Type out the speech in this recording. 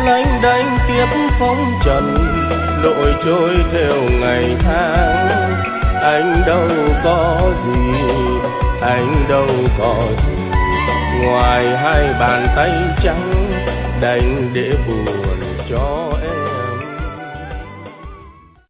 lênh đênh tiếp phong trần, lội trôi theo ngày tháng. Anh đâu có gì, anh đâu có gì, ngoài hai bàn tay trắng đành để buồn cho